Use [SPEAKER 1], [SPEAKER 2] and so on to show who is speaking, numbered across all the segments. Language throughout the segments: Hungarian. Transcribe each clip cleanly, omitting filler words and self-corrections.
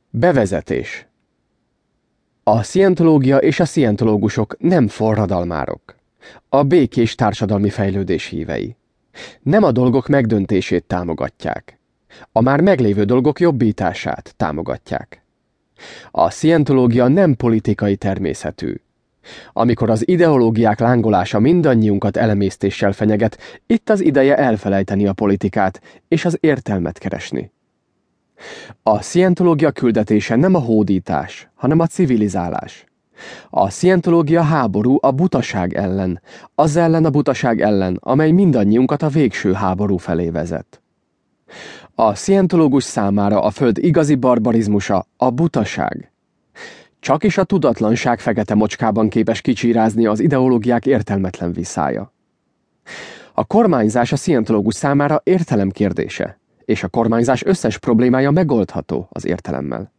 [SPEAKER 1] Bevezetés. A szientológia és a szientológusok nem forradalmárok. A békés társadalmi fejlődés hívei. Nem a dolgok megdöntését támogatják. A már meglévő dolgok jobbítását támogatják. A szientológia nem politikai természetű. Amikor az ideológiák lángolása mindannyiunkat elemésztéssel fenyeget, itt az ideje elfelejteni a politikát és az értelmet keresni. A szientológia küldetése nem a hódítás, hanem a civilizálás. A szientológia háború a butaság ellen, az ellen a butaság ellen, amely mindannyiunkat a végső háború felé vezet. A szientológus számára a föld igazi barbarizmusa a butaság. Csak is a tudatlanság fekete mocskában képes kicsírázni az ideológiák értelmetlen viszája. A kormányzás a szientológus számára értelem kérdése, és a kormányzás összes problémája megoldható az értelemmel.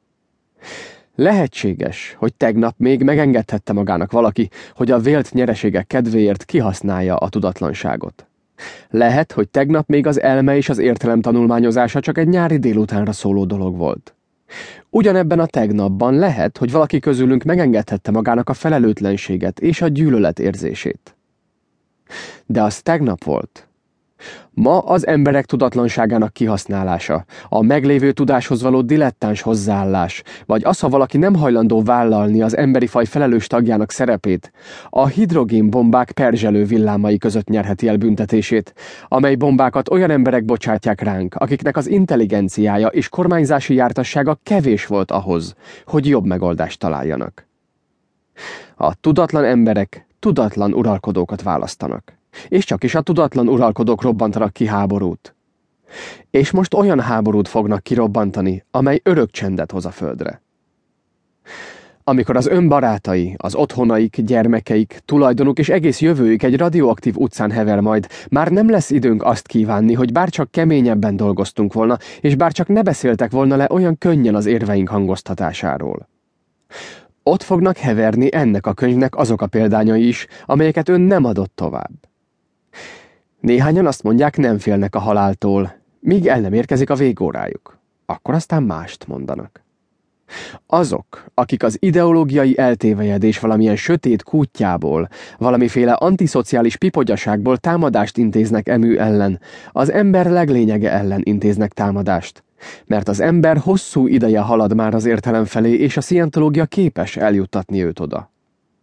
[SPEAKER 1] Lehetséges, hogy tegnap még megengedhette magának valaki, hogy a vélt nyereségek kedvéért kihasználja a tudatlanságot. Lehet, hogy tegnap még az elme és az értelem tanulmányozása csak egy nyári délutánra szóló dolog volt. Ugyanebben a tegnapban lehet, hogy valaki közülünk megengedhette magának a felelőtlenséget és a gyűlölet érzését. De az tegnap volt. Ma az emberek tudatlanságának kihasználása, a meglévő tudáshoz való dilettáns hozzáállás, vagy az, ha valaki nem hajlandó vállalni az emberi faj felelős tagjának szerepét, a hidrogénbombák perzselő villámai között nyerheti el büntetését, amely bombákat olyan emberek bocsátják ránk, akiknek az intelligenciája és kormányzási jártassága kevés volt ahhoz, hogy jobb megoldást találjanak. A tudatlan emberek tudatlan uralkodókat választanak. És csak is a tudatlan uralkodók robbantanak ki háborút. És most olyan háborút fognak kirobbantani, amely örök csendet hoz a földre. Amikor az önbarátai, az otthonaik, gyermekeik, tulajdonuk és egész jövőjük egy radioaktív utcán hever majd, már nem lesz időnk azt kívánni, hogy bárcsak keményebben dolgoztunk volna, és bárcsak ne beszéltek volna le olyan könnyen az érveink hangoztatásáról. Ott fognak heverni ennek a könyvnek azok a példányai is, amelyeket ön nem adott tovább. Néhányan azt mondják, nem félnek a haláltól, míg el nem érkezik a végórájuk. Akkor aztán mást mondanak. Azok, akik az ideológiai eltévejedés valamilyen sötét kútjából, valamiféle antiszociális pipogyaságból támadást intéznek emű ellen, az ember leglényege ellen intéznek támadást, mert az ember hosszú ideje halad már az értelem felé, és a szientológia képes eljuttatni őt oda.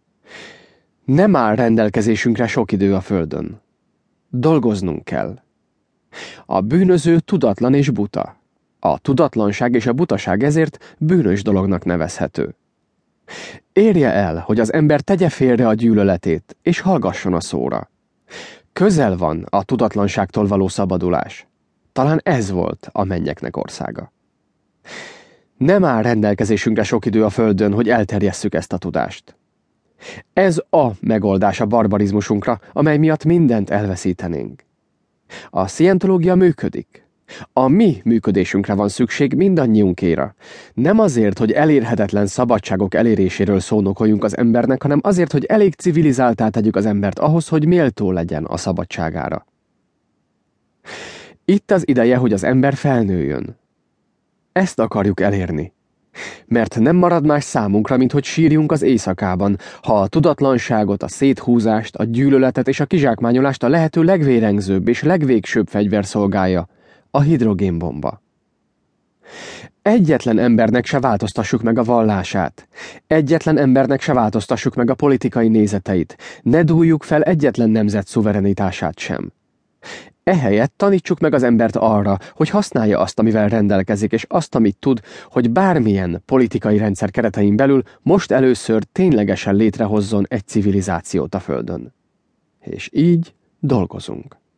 [SPEAKER 1] Nem áll rendelkezésünkre sok idő a földön. Dolgoznunk kell. A bűnöző tudatlan és buta. A tudatlanság és a butaság ezért bűnös dolognak nevezhető. Érje el, hogy az ember tegye félre a gyűlöletét, és hallgasson a szóra. Közel van a tudatlanságtól való szabadulás. Talán ez volt a mennyeknek országa. Nem áll rendelkezésünkre sok idő a földön, hogy elterjesszük ezt a tudást. Ez a megoldás a barbarizmusunkra, amely miatt mindent elveszítenénk. A szientológia működik. A mi működésünkre van szükség mindannyiunkéra. Nem azért, hogy elérhetetlen szabadságok eléréséről szónokoljunk az embernek, hanem azért, hogy elég civilizáltá tegyük az embert ahhoz, hogy méltó legyen a szabadságára. Itt az ideje, hogy az ember felnőjön. Ezt akarjuk elérni. Mert nem marad más számunkra, mint hogy sírjunk az éjszakában, ha a tudatlanságot, a széthúzást, a gyűlöletet és a kizsákmányolást a lehető legvérengzőbb és legvégsőbb fegyver szolgálja, a hidrogénbomba. Egyetlen embernek se változtassuk meg a vallását. Egyetlen embernek se változtassuk meg a politikai nézeteit. Ne dúljuk fel egyetlen nemzet szuverenitását sem. Ehelyett tanítsuk meg az embert arra, hogy használja azt, amivel rendelkezik, és azt, amit tud, hogy bármilyen politikai rendszer keretein belül most először ténylegesen létrehozzon egy civilizációt a földön. És így dolgozunk.